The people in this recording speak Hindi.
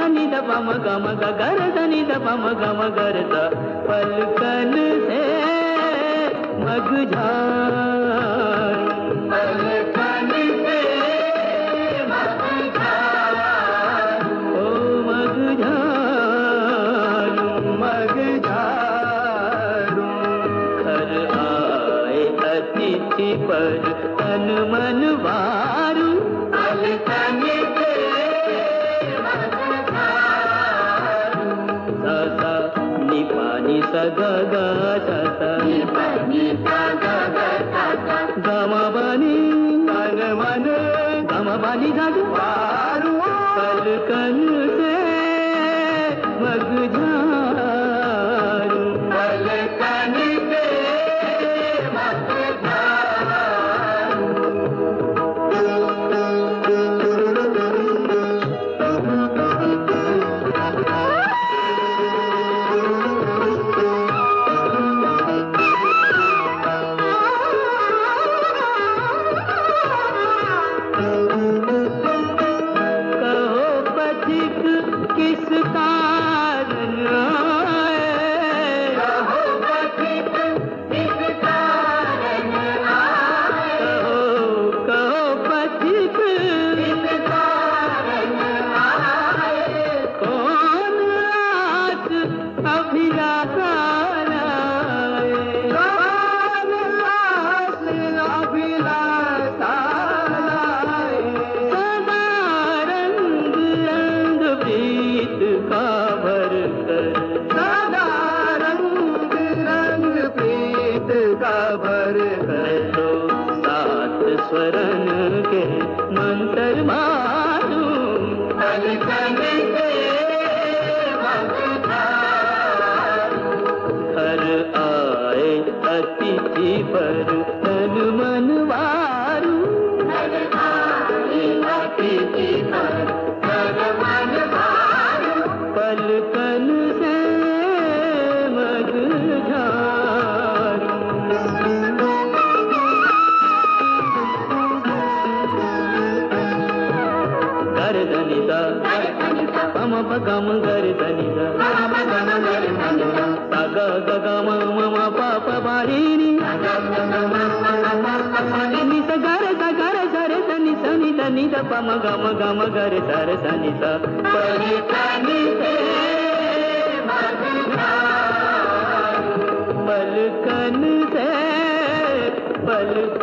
नी द प म ग म ग ग रे ध नी द प म ग म ग रे ध पलकन से मग झारू पलकन से मग झारू ओ मग झारू मग झारू घर आए अतिथि पर तन मन वारू पलकन से मग झारू सा सा नि पा नि सा ग ग सा सा नि पा नि सा ग ग सा सा ग म प नि ग म न ग म प नि सा ग वारू पलकन से मग झारू पलकन से मग किस कारण आए कहो पथिक किस कारण आए कहो पथिक किस कारण आए कौन आस अभिलाषा लाए कौन आस अभिलाषा लाए सदा रंग रंग प्रीत का भर कर सदा रंग रंग प्रीत का भर कर तो सात स्वरन के मंत्र मारूं पलकन से मग झारू घर आए अतिथि पर तन मन वारू घर आए अतिथि पर तन मन वारू पलकन से मग झारू गर धनि सा पम प ग म गर धनि सा सा ग ग ग म म म प प प रि रि नि सा ग रे सा रे ध नि सा नि ध नि ध प म ग म ग रे सा रे सा नि सा पलकन से मग झारू पलकन से पलकन